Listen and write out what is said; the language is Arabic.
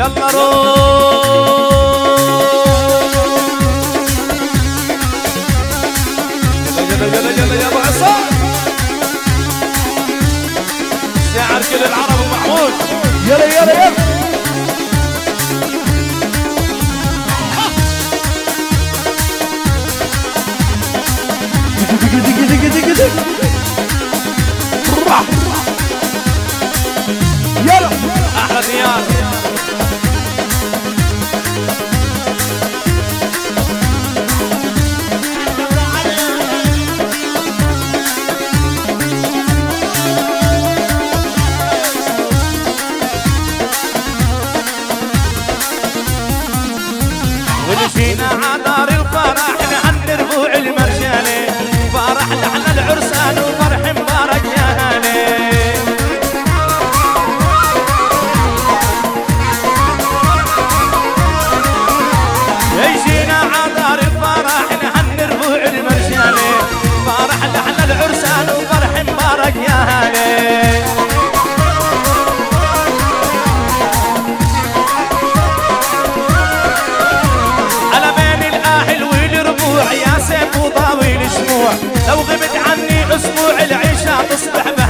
يلا روح يلا يلا يلا يا ابو عصام شاعر كل العرب ومحمود يلا يلا يلا يلا احلى ديار ونجينا عدار الفرح نهني ربوع المرجاني فرح لحنا العرسان وفرح مبارك يا هاني يجينا عدار الفرح نهني ربوع المرجاني فرح لحنا العرسان وفرح مبارك يا هاني يا سيف وضاوي الشموع لو غبت عني اسبوع العيشة تصبح